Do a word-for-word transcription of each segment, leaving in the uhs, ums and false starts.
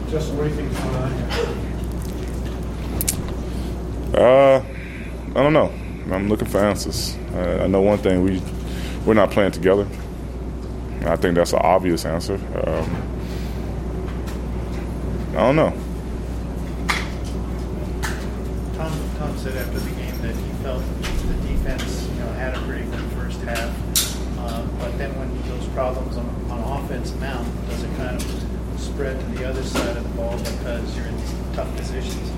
Just what do you think is going on here? Uh, I don't know. I'm looking for answers. Uh, I know one thing: we we're not playing together. I think that's an obvious answer. Um, I don't know. Tom, Tom said after the game that he felt the defense, you know, had a pretty good first half, uh, but then when those problems on, on offense mount, does it kind of spread to the other side of the ball because you're in these tough positions?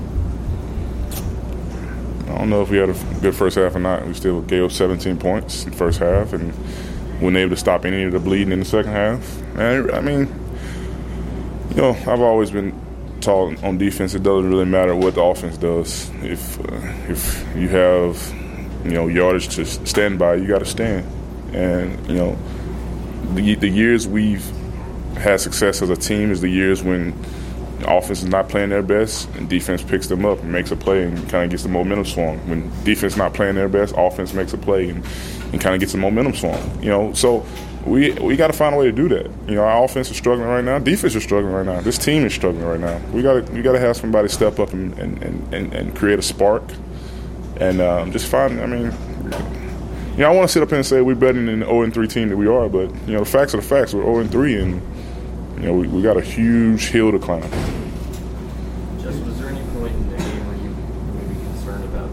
I don't know if we had a good first half or not. We still gave up seventeen points in the first half and weren't able to stop any of the bleeding in the second half. And, I mean, you know, I've always been taught on defense it doesn't really matter what the offense does. If uh, if you have, you know, yardage to stand by, you got to stand. And, you know, the, the years we've had success as a team is the years when the offense is not playing their best and defense picks them up and makes a play and kind of gets the momentum swung. When defense not playing their best, offense makes a play and, and kind of gets the momentum swung. You know, so we we got to find a way to do that. You know, our offense is struggling right now. Defense is struggling right now. This team is struggling right now. We got to we got to have somebody step up and and, and, and create a spark and um, just find. I mean, you know, I want to sit up here and say we're better than the oh and three team that we are, but you know, the facts are the facts. We're oh and three and. You know, we, we got a huge hill to climb. Just was there any point in the game where you were maybe concerned about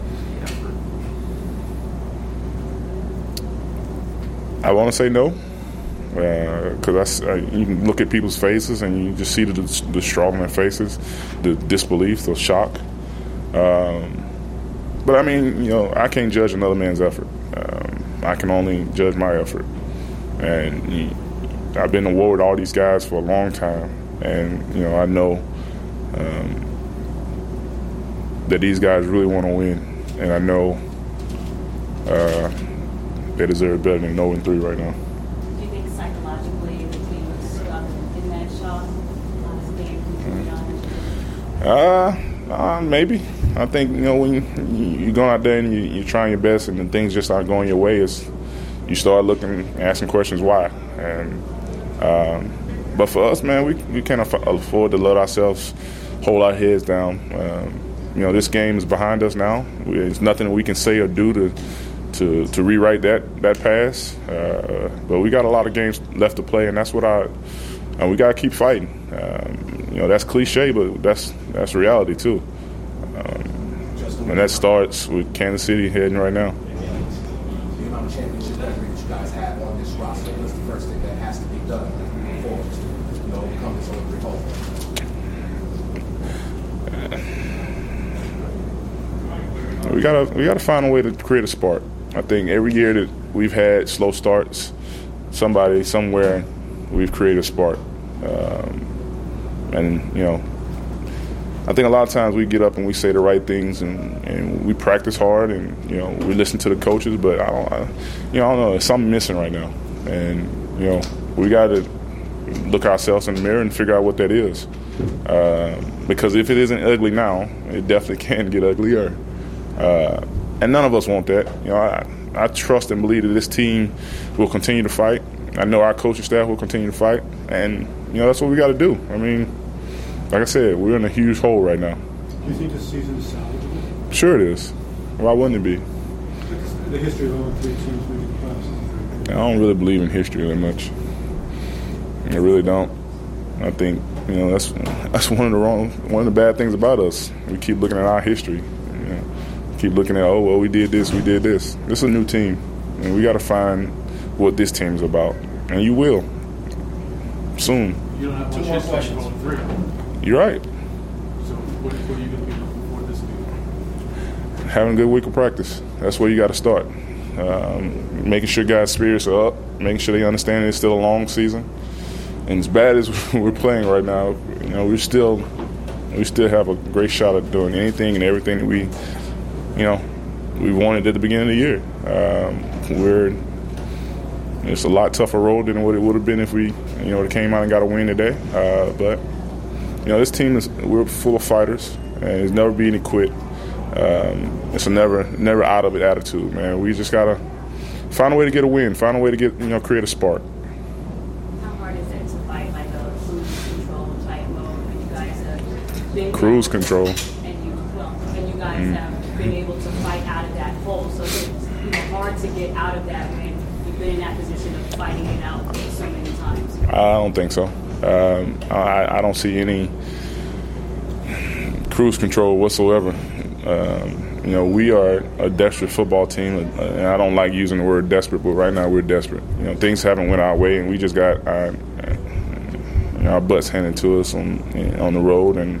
the effort? I want to say no, because uh, uh, you can look at people's faces and you just see the, the straw in their faces, the disbelief, the shock. Um, but I mean, you know, I can't judge another man's effort. Um, I can only judge my effort, and. You, I've been in war with all these guys for a long time, and you know I know um, that these guys really want to win, and I know uh, they deserve better than oh and three right now. Do you think psychologically the team was stuck in that shock on this game? Mm-hmm. Uh, uh, maybe. I think you know when you, you're going out there and you, you're trying your best, and then things just aren't going your way, is you start looking, asking questions why, and. Um, but for us, man, we, we can't afford to let ourselves hold our heads down. Um, you know, this game is behind us now. We, there's nothing we can say or do to to, to rewrite that that pass. Uh, but we got a lot of games left to play, and that's what I. And we got to keep fighting. Um, you know, that's cliche, but that's that's reality too. Um, and that starts with Kansas City heading right now. The amount of championship record that you guys have on this roster is the first thing that has to be done moving forward to, you know, overcome this over home. We gotta we gotta find a way to create a spark. I think every year that we've had slow starts, somebody somewhere we've created a spark. Um, and you know, I think a lot of times we get up and we say the right things and, and we practice hard and you know we listen to the coaches, but I don't, I, you know, I don't know. There's something missing right now, and you know we got to look ourselves in the mirror and figure out what that is. Uh, because if it isn't ugly now, it definitely can get uglier. Uh, and none of us want that. You know, I, I trust and believe that this team will continue to fight. I know our coaching staff will continue to fight, and you know that's what we got to do. I mean. Like I said, we're in a huge hole right now. Do you think this season is salvageable? Sure it is. Why wouldn't it be? The history of all three teams making the playoffs. I don't really believe in history that much. I really don't. I think you know that's that's one of the wrong, one of the bad things about us. We keep looking at our history. You know, keep looking at oh well we did this, we did this. This is a new team, and we got to find what this team's about, and you will soon. You don't have Two much more history questions. going three. You're right. So what, what are you going to be looking for this week? Having a good week of practice. That's where you got to start. Um, making sure guys' spirits are up, making sure they understand it's still a long season. And as bad as we're playing right now, you know, we still we still have a great shot at doing anything and everything that we, you know, we wanted at the beginning of the year. Um, we're it's a lot tougher road than what it would have been if we, you know, came out and got a win today. Uh, but you know, this team is we're full of fighters, and there's never be any quit. Um, it's a never never out of it attitude, man. We just gotta find a way to get a win, find a way to get you know create a spark. How hard is it to fight like a cruise control type mode when you guys been Cruise down, control. and you well, and you guys Mm. have been able to fight out of that hole. So it's, you know, hard to get out of that when you've been in that position of fighting it out so many times. I don't think so. Um, I, I don't see any cruise control whatsoever. Um, you know, we are a desperate football team, and I don't like using the word desperate, but right now we're desperate. You know, things haven't went our way, and we just got our, you know, our butts handed to us on on the road, and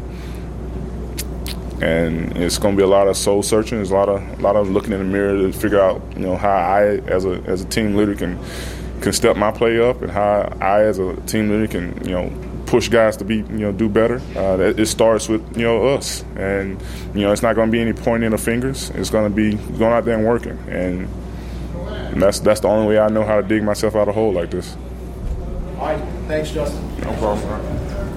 and it's going to be a lot of soul searching. There's a lot of a lot of looking in the mirror to figure out, you know, how I as a as a team leader can can step my play up, and how I as a team leader can, you know, push guys to be, you know, do better. Uh, it starts with, you know, us, and you know, it's not going to be any pointing of fingers. It's going to be going out there and working, and, and that's that's the only way I know how to dig myself out of a hole like this. All right, thanks, Justin. No problem.